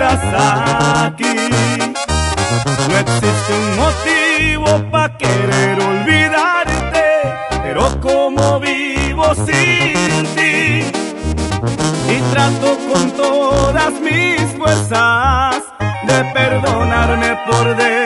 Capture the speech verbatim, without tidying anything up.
estás aquí. No existe un motivo para querer olvidarte, pero como vivo sin ti, y trato con todas mis fuerzas de perdonarme por dentro.